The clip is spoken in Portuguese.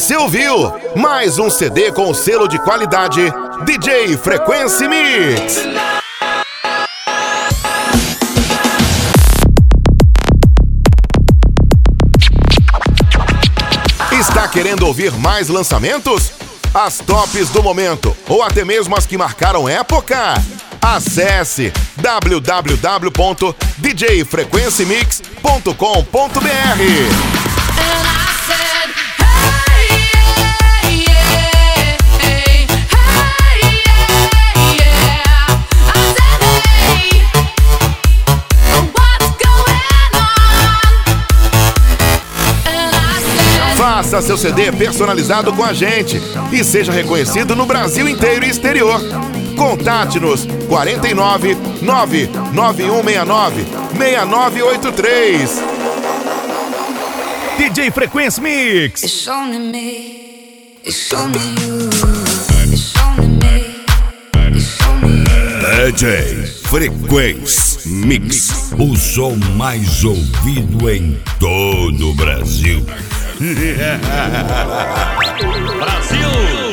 Você ouviu mais um CD com o selo de qualidade DJ Frequency Mix. Está querendo ouvir mais lançamentos? As tops do momento ou até mesmo as que marcaram época? Acesse www.djfrequencymix.com.br. Faça seu CD personalizado com a gente e seja reconhecido no Brasil inteiro e exterior. Contate-nos 49 99169 6983. DJ Frequency Mix. It's only me. It's only you. It's only me. It's only you. DJ Frequency Mix, o som mais ouvido em todo o Brasil. Brasil!